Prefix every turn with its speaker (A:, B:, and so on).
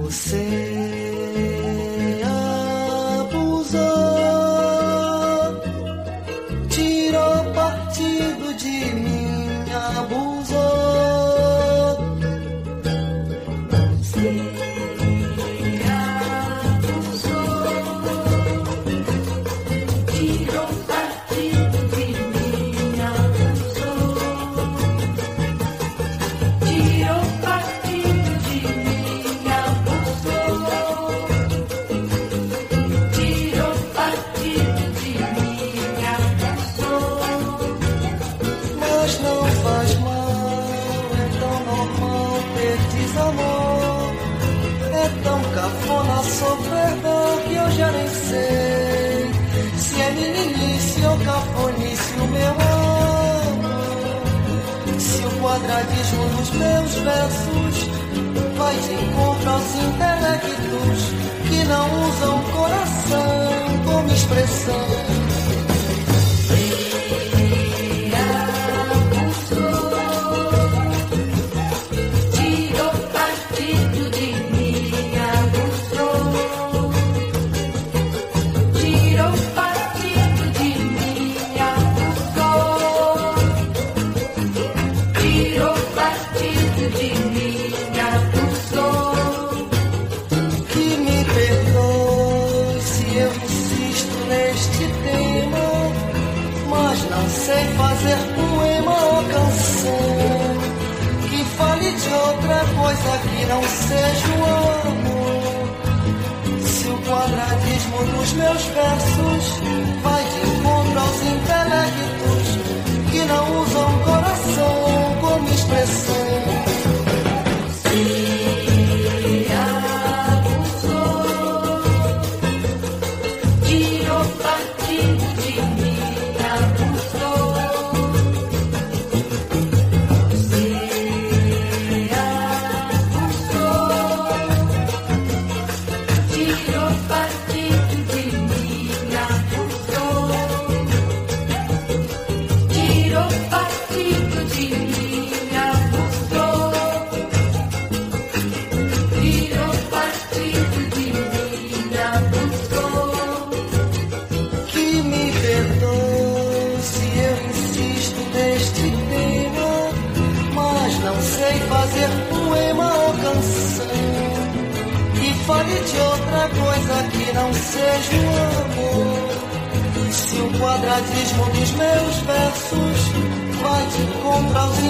A: Quadradismo dos meus versos vai de encontro aos intelectos que não usam coração como expressão. Sem fazer poema ou canção que fale de outra coisa que não seja o amor. Se o quadradismo dos meus versos vai de encontro aos intelectos que não usam coração como expressão. Fale de outra coisa que não seja o amor. Se o quadradismo dos meus versos vai de encontro aos